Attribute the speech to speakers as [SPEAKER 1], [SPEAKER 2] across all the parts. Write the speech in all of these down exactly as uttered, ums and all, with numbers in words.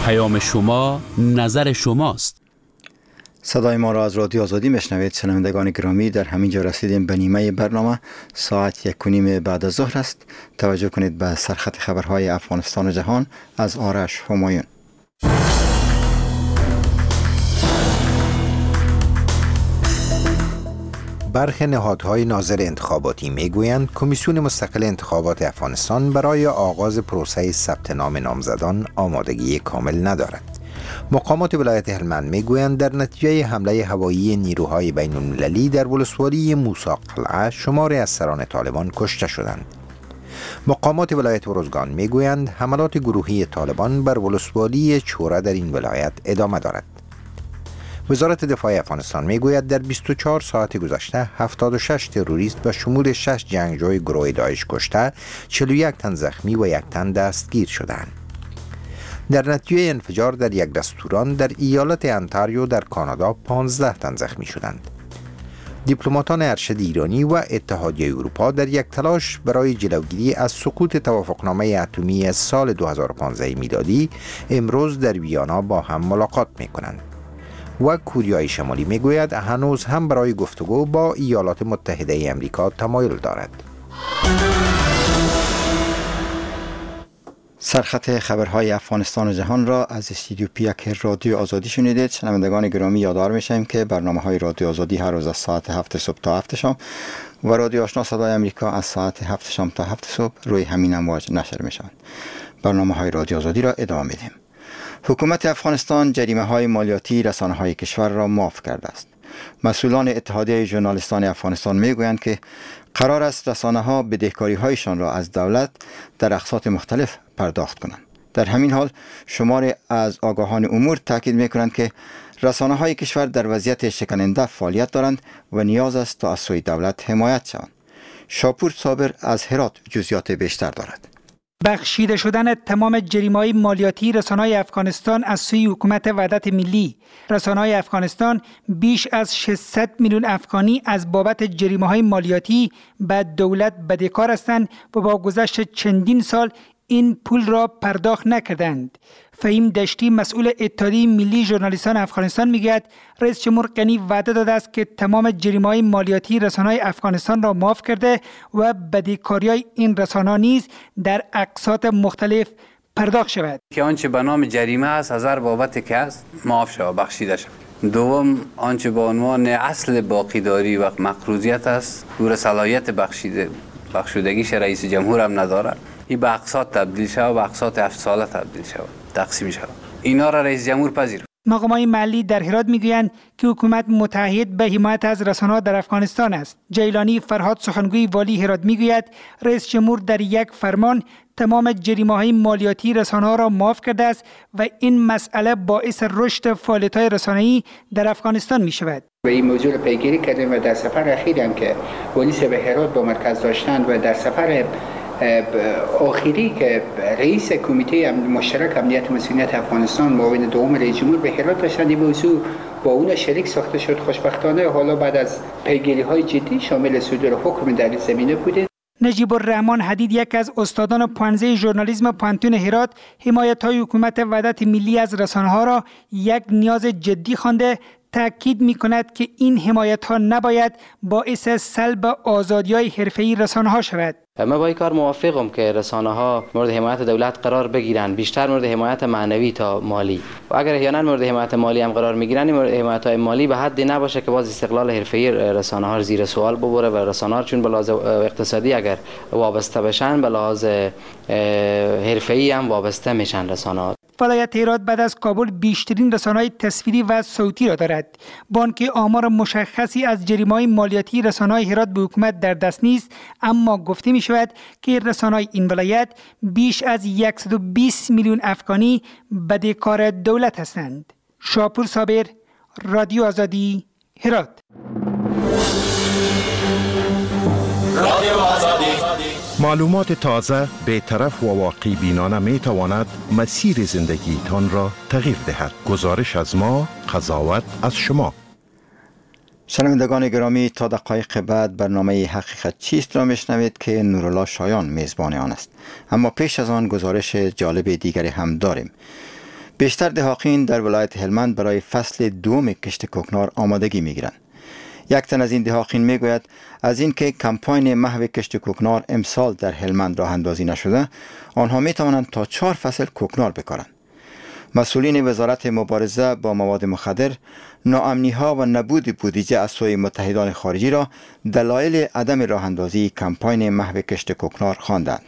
[SPEAKER 1] پیام شما، نظر شماست.
[SPEAKER 2] صدای ما را از رادیو آزادی میشنوید. شنوندگان گرامی، در همین جا رسیدیم به نیمه برنامه. ساعت یک و نیم بعد از ظهر است. توجه کنید به سرخط خبرهای افغانستان و جهان از آرش همایون.
[SPEAKER 3] برخی نهادهای ناظر انتخاباتی میگویند کمیسیون مستقل انتخابات افغانستان برای آغاز پروسه ثبت نام نامزدان آمادگی کامل ندارد. مقامات ولایت هلمند میگویند در نتیجه حمله هوایی نیروهای بین المللی در ولسوالی موسی قلعه شماری از سران طالبان کشته شدند. مقامات ولایت ارزگان میگویند حملات گروهی طالبان بر ولسوالی چوره در این ولایت ادامه دارد. وزارت دفاع افغانستان میگوید در بیست و چهار ساعت گذشته هفتاد و شش تروریست به شمول شش جنگجوی گروه داعش کشته، چهل و یک تن زخمی و یک تن دستگیر شدند. در نتیجه انفجار در یک رستوران در ایالت انتاریو در کانادا پانزده تن زخمی شدند. دیپلماتان ارشد ایرانی و اتحادیه اروپا در یک تلاش برای جلوگیری از سقوط توافقنامه اتمی سال دو هزار و پانزده میلادی امروز در ویانا با هم ملاقات می‌کنند. و کوریای شمالی میگوید هنوز هم برای گفتگو با ایالات متحده امریکا تمایل دارد.
[SPEAKER 2] سرخط خبرهای افغانستان و جهان را از استودیو پیک رادیو آزادی شنیدید. شنوندگان گرامی، یادآور میشیم که برنامه‌های رادیو آزادی هر روز از ساعت هفت صبح تا هفت شام و رادیو آشنا صدای امریکا از ساعت هفت شام تا هفت صبح روی همین امواج نشر میشوند. برنامه‌های رادیو آزادی را ادامه میدیم. حکومت افغانستان جریمه‌های مالیاتی رسانه‌های کشور را معاف کرده است. مسئولان اتحادیه ژورنالیستان افغانستان میگویند که قرار است رسانه‌ها بدهکاری‌هایشان را از دولت در اقساط مختلف پرداخت کنند. در همین حال شماری از آگاهان امور تاکید می‌کنند که رسانه‌های کشور در وضعیت شکننده فعالیت دارند و نیاز است تا از سوی دولت حمایت شوند. شاپور صابر از هرات جزئیات بیشتر دارد.
[SPEAKER 4] بخشیده شدن تمام جریمه‌های مالیاتی رسانه‌های افغانستان از سوی حکومت وحدت ملی. رسانه‌های افغانستان بیش از ششصد میلیون افغانی از بابت جریمه‌های مالیاتی به دولت بدهکار هستند و با گذشت چندین سال این پول را پرداخت نکردند. فهیم دشتی مسئول اتحادیه ملی ژورنالیستان افغانستان میگوید رئیس جمهور غنی وعده داده است که تمام جریمه‌های مالیاتی رسانه‌های افغانستان را معاف کرده و بدهکاری‌های این رسانه‌ها نیز در اقساط مختلف پرداخت شود.
[SPEAKER 5] که آنچه به نام جریمه است از هر بابت که است معاف شود، بخشیده شود. دوم آنچه به عنوان اصل باقیداری و مقروضیت است، او صلاحیت بخشیده بخشودگیش رئیس جمهور هم ندارد. این به اقساط تبدیل شود و به اقساط هفت ساله تبدیل شود، تقسیم شود. اینا را رئیس جمهور پذیر.
[SPEAKER 4] مقامات محلی در هرات میگویند که حکومت متعهد به حمایت از رسانه‌ها در افغانستان است. جیلانی فرهاد سخنگوی والی هرات میگوید رئیس جمهور در یک فرمان تمام جریمه‌های مالیاتی رسانه‌ها را معاف کرده است و این مسئله باعث رشد فعالیت‌های رسانه‌ای در افغانستان می‌شود.
[SPEAKER 6] و این موضوع را پیگیری کردیم و در سفر اخیری هم که پلیس به هرات با مرکز داشتند و در سفر آخری که رئیس کمیته مشترک امنیت و مسئولیت افغانستان معاون دوم رئیس جمهور به هرات داشتند، این موضوع با اون شریک ساخته شد. خوشبختانه حالا بعد از پیگیری‌های جدی شامل صدور حکم در این زمینه بوده.
[SPEAKER 4] نجیب الرحمن حدید یک از استادان پانزده ژورنالیسم پانتون هرات حمایت‌های حکومت وحدت ملی از رسانه‌ها را یک نیاز جدی خوانده، تاکید می‌کند که این حمایت‌ها نباید باعث سلب آزادی‌های حرفه‌ای رسانه‌ها شود.
[SPEAKER 7] من با این کار موافقم که رسانه‌ها مورد حمایت دولت قرار بگیرن، بیشتر مورد حمایت معنوی تا مالی. و اگر احیانا مورد حمایت مالی هم قرار میگیرن، این مورد حمایت‌های مالی به حدی نباشه که باز استقلال حرفه‌ای رسانه‌ها زیر سوال ببره و رسانه‌ها چون به لحاظ اقتصادی اگر وابسته بشن، به لحاظ حرفه‌ای هم وابسته میشن رسانه‌ها.
[SPEAKER 4] ولایت هرات بعد از کابل بیشترین رسانه‌های تصویری و صوتی را دارد. بانک آمار مشخصی از جریمه‌های مالیاتی رسانه‌های هرات به حکومت در دست نیست، اما گفته می شود که رسانه‌های این ولایت بیش از صد و بیست میلیون افغانی بدهکار دولت هستند. شاپور صابر، رادیو آزادی، هرات.
[SPEAKER 8] رادیو آزادی.
[SPEAKER 9] معلومات تازه، بی‌طرف و واقعی بینانه می تواند مسیر زندگی تان را تغییر دهد. گزارش از ما، قضاوت از شما.
[SPEAKER 2] شنوندگان گرامی، تا دقایق بعد برنامه حقیقت چیست را میشنوید که نورالله شایان میزبان آن است. اما پیش از آن گزارش جالب دیگری هم داریم. بیشتر دهاقین در ولایت هلمند برای فصل دوم کشت کوکنار آمادگی میگیرند. یک تن از این دهاقین میگوید از اینکه کمپاین محو کشت کوکنار امسال در هلمند راه اندازی نشده، آنها می توانند تا چهار فصل کوکنار بکارند. مسئولین وزارت مبارزه با مواد مخدر ناامنی ها و نبود بودجه از سوی متحدان خارجی را دلایل عدم راه اندازی کمپاین محو کشت کوکنار خواندند.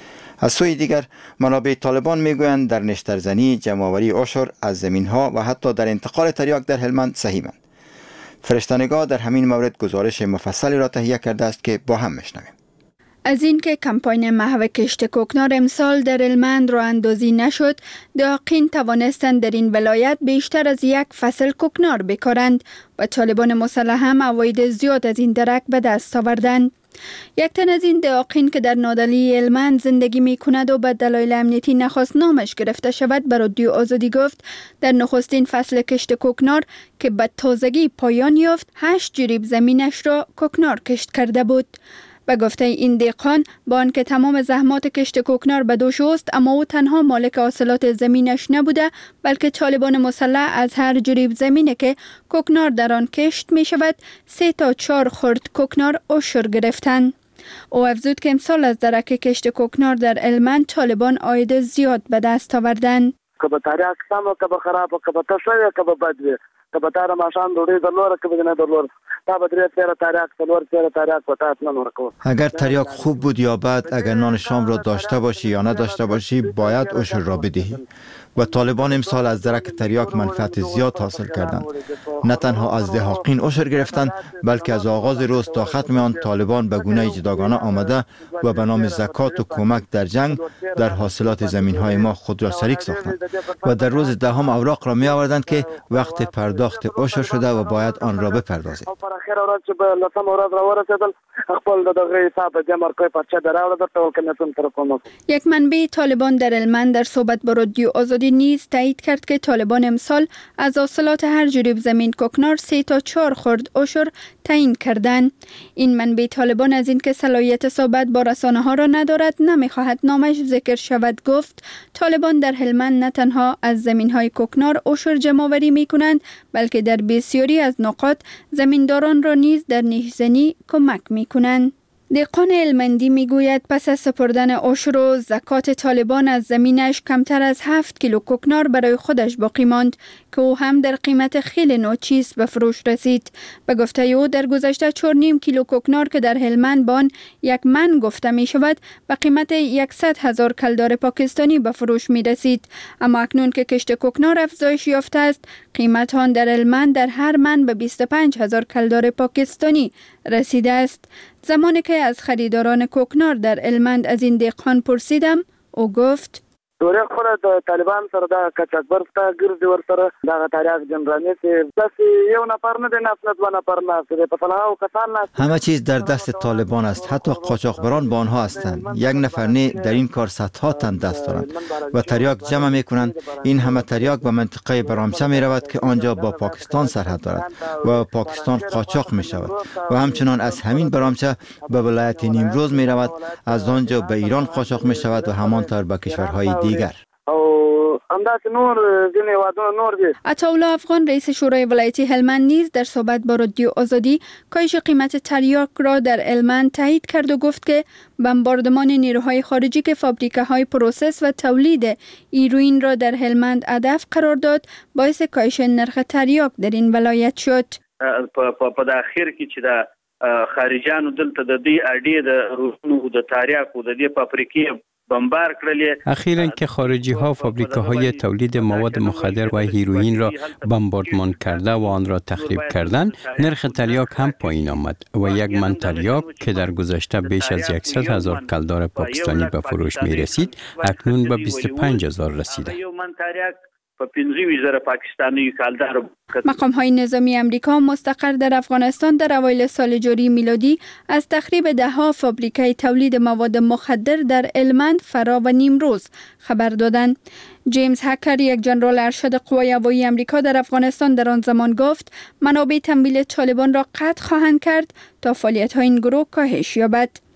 [SPEAKER 2] از سوی دیگر منابع طالبان میگویند در نشترزنی، جمع‌آوری عشر از زمین ها و حتی در انتقال تریاک در هلمند سهیمند. فرشته‌نگار در همین مورد گزارش مفصلی را تهیه کرده است که با هم میشنویم.
[SPEAKER 10] از اینکه کمپاین محو کشت کوکنار امسال در هلمند راه اندازی نشد، دهاقین توانستند در این ولایت بیشتر از یک فصل کوکنار بکارند و طالبان مسلح هم عواید زیاد از این درک به دست آوردند. یک تن از این دهاقین که در نادلی هلمند زندگی می کند و به دلایل امنیتی نخواست نامش گرفته شود به رادیو آزادی گفت در نخستین فصل کشت کوکنار که به تازگی پایان یافت، هشت جریب زمینش را کوکنار کشت کرده بود. به گفته این دهقان، با آنکه تمام زحمات کشت کوکنار به دوش است، اما او تنها مالک حاصلات زمینش نبوده، بلکه طالبان مسلح از هر جریب زمینی که کوکنار در آن کشت می شود سه تا چهار خرد کوکنار عشر گرفتند. او افزود که امسال از درک کشت کوکنار در هلمند طالبان عاید زیاد به دست آوردند.
[SPEAKER 11] که به تریاک سم و که به خراب و که به تشوی و که به بد وی، که به تار ماشان دوڑی دلور که به نه دلور تا به دری سیر تریاک سلور سیر تریاک و تات نمورکو.
[SPEAKER 2] اگر تریاک خوب بود یا بد، اگر نان شام را داشته باشی یا نداشته باشی، باید عشر را بدهی. و طالبان امسال از درک تریاک منفعت زیاد حاصل کردند. نه تنها از دهاقین عشر گرفتند، بلکه از آغاز روز تا ختم آن طالبان به گونه جداگانه آمده و به نام زکات و کمک در جنگ در حاصلات زمین‌های ما خود را شریک ساختند و در روز دهم اوراق را می آوردند که وقت پرداخت عشر شده و باید آن را بپردازید.
[SPEAKER 10] یک منبع طالبان در هلمند در صحبت با رادیو آزادی نیز تایید کرد که طالبان امسال از حاصلات هر جریب زمین کوکنار سه تا چهار خرد عشر تعیین کردند. این منبع طالبان از اینکه صلاحیت صحبت با رسانه ها را ندارد نمیخواهد نامش ذکر شود گفت طالبان در هلمند نه تنها از زمین های کوکنار عشر جمع آوری می کنند، بلکه در بسیاری از نقاط زمینداران را نیز در نیشزنی کمک می کنند. دهقان هلمندی میگوید پس از سپردن عشر و زکات طالبان از زمینش کمتر از هفت کیلو کوکنار برای خودش باقی ماند که او هم در قیمت خیلی ناچیز به فروش رسید. به گفته او در گذشته چهار و نیم کیلو کوکنار که در هلمند بان یک من گفته می شود به قیمت صد هزار کلدار پاکستانی به فروش می رسید. اما اکنون که کشت کوکنار افزایش یافته است، قیمت آن در هلمند در هر من به بیست و پنج هزار کلدار پاکستانی رسیده است. زمانی که از خریداران کوکنار در هلمند از این دهقان پرسیدم، او گفت
[SPEAKER 11] دوره خود طالبان سره دا کچک برستا ګرځي ور سره دا تاریخ جنرالي سي بس یو نفر نه دی نفس دو نفر نه په فلاحو کسان نه.
[SPEAKER 2] همه چیز در دست طالبان است، حتی قاچاقبران با آنها هستند. یک نفر نه در این کار صدها تن دست دارند و تریاک جمع میکنند. این همه تریاک به منطقه برامچه می رود که آنجا با پاکستان سرحد دارد و پاکستان قاچاق می شود و همچنان از همین برامچه به ولایت نیمروز می رود، از آنجا به ایران قاچاق می شود و همانطور به کشورهای دیگر.
[SPEAKER 10] عطاالله افغان رئیس شورای ولایتی هلمند نیز در صحبت با رادیو آزادی کاهش قیمت تریاک را در هلمند تایید کرد و گفت که بمباردمان نیروهای خارجی که فابریکه‌های پروسس و تولید هیروئین را در هلمند هدف قرار داد باعث کاهش نرخ تریاک در این ولایت شد.
[SPEAKER 12] په اخر کې چې د خارجانو دلته د دې اډې د روسونو د تریاک او د دې فابریکې بمبار کړلې.
[SPEAKER 13] اخیراً که خارجی ها فابریکه‌های تولید مواد مخدر و هیروئین را بمباردمان کرده و آن را تخریب کردند، نرخ تریاک هم پایین آمد و یک من تریاک که در گذشته بیش از صد هزار کلدار پاکستانی به فروش می رسید، اکنون به بیست و پنج هزار رسیده.
[SPEAKER 10] مقام های نظامی امریکا مستقر در افغانستان در اوایل سال جاری میلادی از تخریب ده ها فابریکه تولید مواد مخدر در هلمند، فرا و نیمروز خبر دادند. جیمز هکر، یک ژنرال ارشد قوای هوایی امریکا در افغانستان، در آن زمان گفت منابع تمویل طالبان را قطع خواهند کرد تا فعالیت های این گروه کاهش یابد.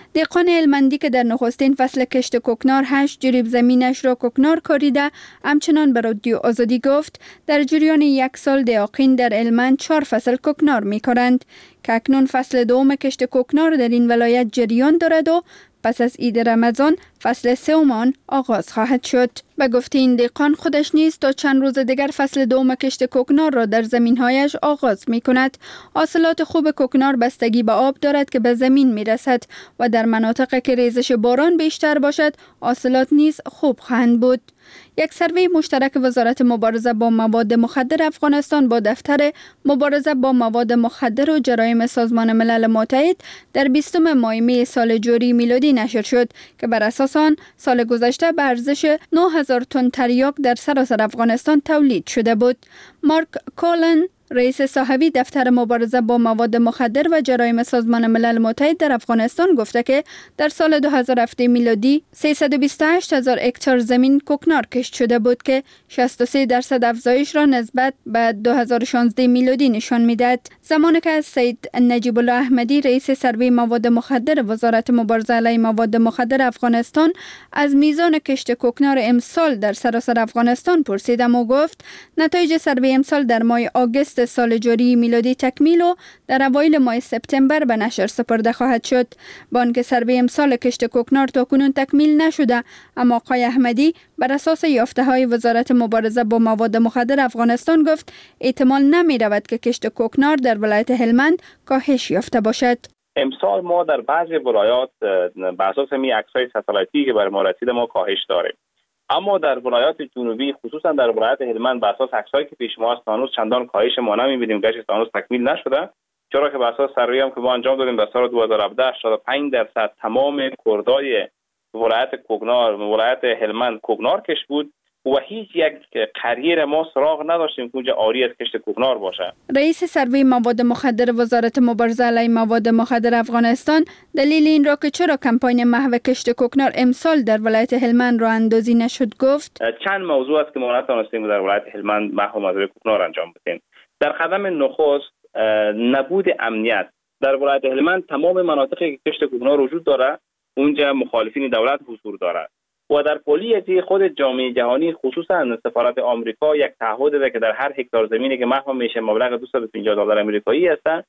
[SPEAKER 10] دهقان هلمندی که در نخستین فصل کشت کوکنار هشت جریب زمینش را کوکنار کاریده، همچنان به رادیو آزادی گفت در جریان یک سال دهقان در هلمند چهار فصل کوکنار می کنند که اکنون فصل دوم کشت کوکنار در این ولایت جریان دارد و پس از عید رمضان فصل سوم آن آغاز خواهد شد. به گفته این دهقان خودش نیز تا چند روز دیگر فصل دوم کشت کوکنار را در زمین‌هایش آغاز می کند. حاصلات خوب کوکنار بستگی به آب دارد که به زمین می رسد و در مناطقی که ریزش باران بیشتر باشد حاصلات نیز خوب خواهند بود. یک سروی مشترک وزارت مبارزه با مواد مخدر افغانستان با دفتر مبارزه با مواد مخدر و جرایم سازمان ملل متحد در بیستم ماه می سال جاری میلادی نشر شد که بر اساس آن سال گذشته به ارزش نه هزار تن تریاک در سراسر افغانستان تولید شده بود. مارک کولن، رئیس صاحبی دفتر مبارزه با مواد مخدر و جرایم سازمان ملل متحد در افغانستان گفته که در سال دو هزار و هفت میلادی سیصد و بیست و هشت هزار هکتار زمین کوکنار کشت شده بود که شصت و سه درصد افزایش را نسبت به دو هزار و شانزده میلادی نشان میدهد. زمانی که از سید نجیب الله احمدی رئیس سروی مواد مخدر وزارت مبارزه علیه مواد مخدر افغانستان از میزان کشت کوکنار امسال در سراسر افغانستان پرسیدم و گفت نتایج سروی امسال در ماه آگوست سال جاری میلادی تکمیل و در اوایل ماه سپتامبر به نشر سپرده خواهد شد. با آنکه سروی امسال کشت کوکنار تاکنون تکمیل نشده، اما آقای احمدی بر اساس یافته های وزارت مبارزه با مواد مخدر افغانستان گفت احتمال نمی رود که کشت کوکنار در ولایت هلمند کاهش یافته باشد.
[SPEAKER 14] امسال ما در بعضی ولایات بر اساس می عکس‌های ساتلایتی که بر ما رسیده ما کاهش داریم، اما در ولایات جنوبی خصوصا در ولایت هلمند بر اساس عکسایی که پیش ما است هنوز چندان کاهش ما نمی‌بینیم. گشت هنوز تکمیل نشده، چرا که بر اساس سروی هم که ما انجام دادیم در سال دو هزار و هفده هشتاد و پنج درصد تمام کردای ولایت کوکنار ولایت هلمند کوکنار کش بود و هیچ یک قریه ما سراغ نداشتیم که اونجا عاری از کشت کوکنار باشه.
[SPEAKER 10] رئیس سروی مواد مخدر وزارت مبارزه علیه مواد مخدر افغانستان دلیل این را که چرا کمپاین محو کشت کوکنار امسال در ولایت هلمند راه اندازی نشد گفت
[SPEAKER 14] چند موضوع است که ما نتوانستیم در ولایت هلمند محو مزرعه کوکنار انجام بدیم. در قدم نخست نبود امنیت در ولایت هلمند. تمام مناطقی که کشت کوکنار وجود داره اونجا مخالفین دولت حضور داره و در کلیت خود جامعه جهانی خصوصا سفارت آمریکا یک تعهد داده که در هر هکتار زمینی که محو میشه مبلغ دویست و پنجاه دلار آمریکایی است.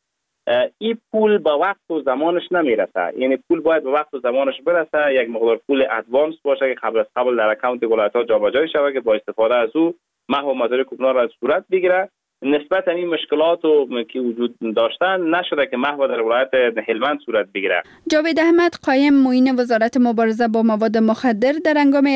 [SPEAKER 14] این پول به وقت و زمانش نمیرسه، یعنی پول باید به وقت و زمانش برسه. یک مقدار پول ادوانس باشه که قبل از قبل در اکانت ولایت‌ها جابجا شود که با استفاده از او محو مزرعه کوکنار را صورت بگیره. نسبت این مشکلات که وجود داشتن نشده که محو در ولایت هلمند صورت بگیره.
[SPEAKER 10] جاوید احمد قایم معین وزارت مبارزه با مواد مخدر در هنگام